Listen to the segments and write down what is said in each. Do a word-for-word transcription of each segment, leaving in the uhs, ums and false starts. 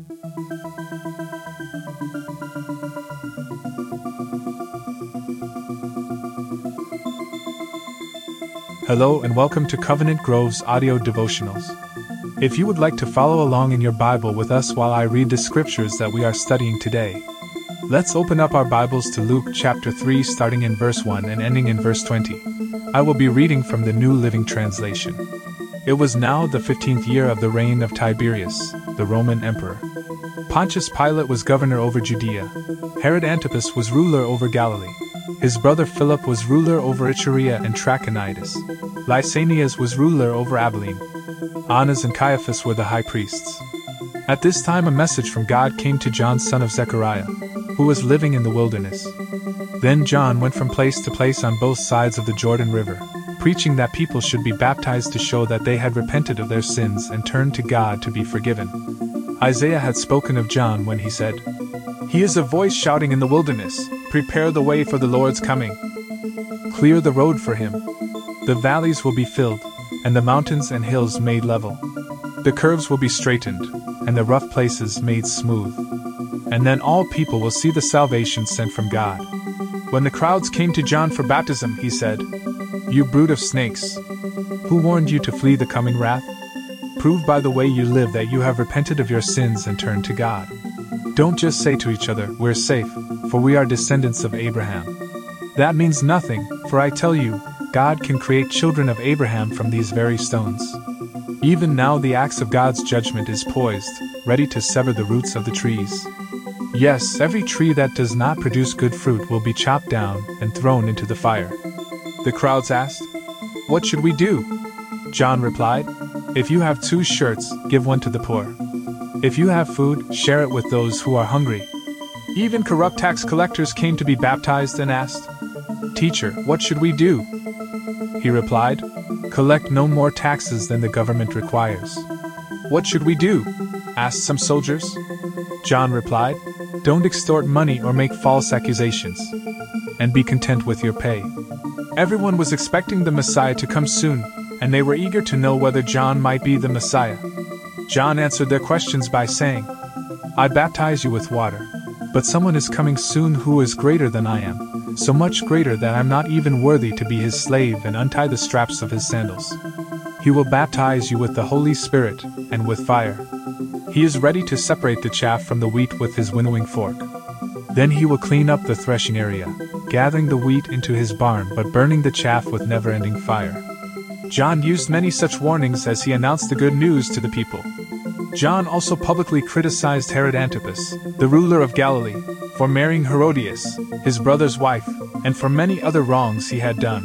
Hello and welcome to Covenant Grove's audio devotionals. If you would like to follow along in your Bible with us while I read the scriptures that we are studying today, let's open up our Bibles to Luke chapter three starting in verse one and ending in verse twenty. I will be reading from the New Living Translation. It was now the fifteenth year of the reign of Tiberius, the Roman emperor. Pontius Pilate was governor over Judea. Herod Antipas was ruler over Galilee. His brother Philip was ruler over Iturea and Trachonitis. Lysanias was ruler over Abilene. Annas and Caiaphas were the high priests. At this time a message from God came to John son of Zechariah, who was living in the wilderness. Then John went from place to place on both sides of the Jordan River, preaching that people should be baptized to show that they had repented of their sins and turned to God to be forgiven. Isaiah had spoken of John when he said, "He is a voice shouting in the wilderness, 'Prepare the way for the Lord's coming. Clear the road for him.' The valleys will be filled, and the mountains and hills made level. The curves will be straightened, and the rough places made smooth. And then all people will see the salvation sent from God." When the crowds came to John for baptism, he said, "You brood of snakes! Who warned you to flee the coming wrath? Prove by the way you live that you have repented of your sins and turned to God. Don't just say to each other, 'We're safe, for we are descendants of Abraham.' That means nothing, for I tell you, God can create children of Abraham from these very stones. Even now the axe of God's judgment is poised, ready to sever the roots of the trees. Yes, every tree that does not produce good fruit will be chopped down and thrown into the fire." The crowds asked, "What should we do?" John replied, "If you have two shirts, give one to the poor. If you have food, share it with those who are hungry." Even corrupt tax collectors came to be baptized and asked, "Teacher, what should we do?" He replied, "Collect no more taxes than the government requires." "What should we do?" asked some soldiers. John replied, "Don't extort money or make false accusations. And be content with your pay." Everyone was expecting the Messiah to come soon, and they were eager to know whether John might be the Messiah. John answered their questions by saying, "I baptize you with water, but someone is coming soon who is greater than I am, so much greater that I am not even worthy to be his slave and untie the straps of his sandals. He will baptize you with the Holy Spirit and with fire. He is ready to separate the chaff from the wheat with his winnowing fork. Then he will clean up the threshing area, gathering the wheat into his barn but burning the chaff with never-ending fire." John used many such warnings as he announced the good news to the people. John also publicly criticized Herod Antipas, the ruler of Galilee, for marrying Herodias, his brother's wife, and for many other wrongs he had done.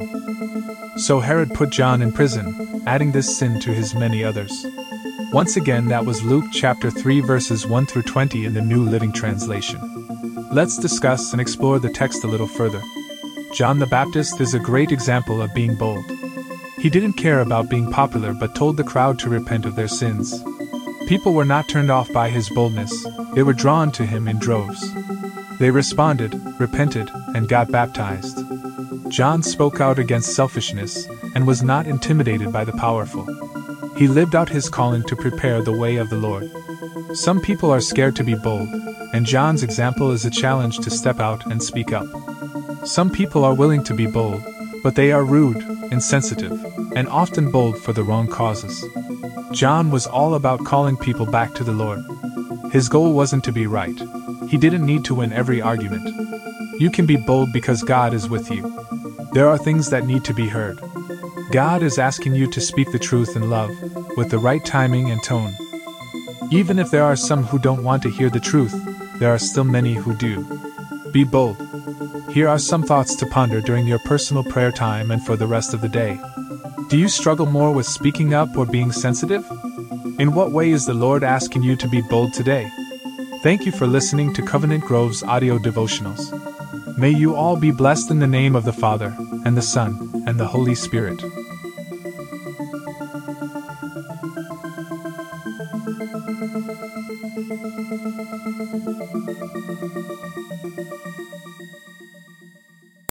So Herod put John in prison, adding this sin to his many others. Once again, that was Luke chapter three verses one through twenty in the New Living Translation. Let's discuss and explore the text a little further. John the Baptist is a great example of being bold. He didn't care about being popular but told the crowd to repent of their sins. People were not turned off by his boldness, they were drawn to him in droves. They responded, repented, and got baptized. John spoke out against selfishness and was not intimidated by the powerful. He lived out his calling to prepare the way of the Lord. Some people are scared to be bold, and John's example is a challenge to step out and speak up. Some people are willing to be bold, but they are rude, insensitive, and often bold for the wrong causes. John was all about calling people back to the Lord. His goal wasn't to be right. He didn't need to win every argument. You can be bold because God is with you. There are things that need to be heard. God is asking you to speak the truth in love, with the right timing and tone. Even if there are some who don't want to hear the truth, there are still many who do. Be bold. Here are some thoughts to ponder during your personal prayer time and for the rest of the day. Do you struggle more with speaking up or being sensitive? In what way is the Lord asking you to be bold today? Thank you for listening to Covenant Grove's audio devotionals. May you all be blessed in the name of the Father, and the Son, and the Holy Spirit.